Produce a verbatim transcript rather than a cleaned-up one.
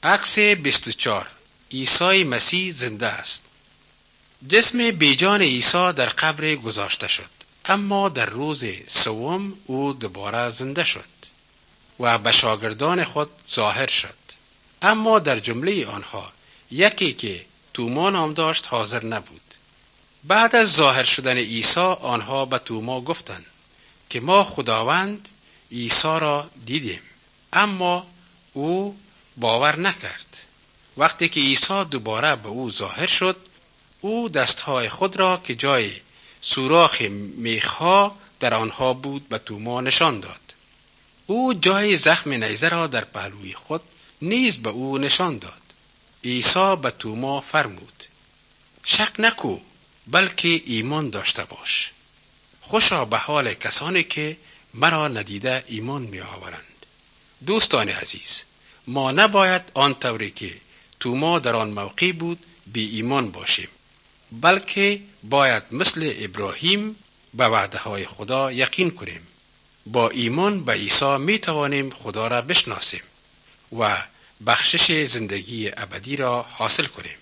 عکس بیست و چهار. عیسی مسیح زنده است. جسم بیجان عیسی در قبر گذاشته شد، اما در روز سوم او دوباره زنده شد و به شاگردان خود ظاهر شد. اما در جمله آنها یکی که توما نام داشت حاضر نبود. بعد از ظاهر شدن عیسی آنها به توما گفتند که ما خداوند عیسی را دیدیم، اما او باور نکرد. وقتی که عیسی دوباره به او ظاهر شد، او دستهای خود را که جای سوراخ میخها در آنها بود به توما نشان داد. او جای زخم نیزه را در پهلوی خود نیز به او نشان داد. عیسی به توما فرمود: شک نکو، بلکه ایمان داشته باش. خوشا به حال کسانی که مرا ندیده ایمان می آورند. دوستان عزیز، ما نباید آن طوری که توما در آن موقع بود بی ایمان باشیم، بلکه باید مثل ابراهیم به وعده های خدا یقین کنیم. با ایمان به عیسی می توانیم خدا را بشناسیم و بخشش زندگی ابدی را حاصل کنیم.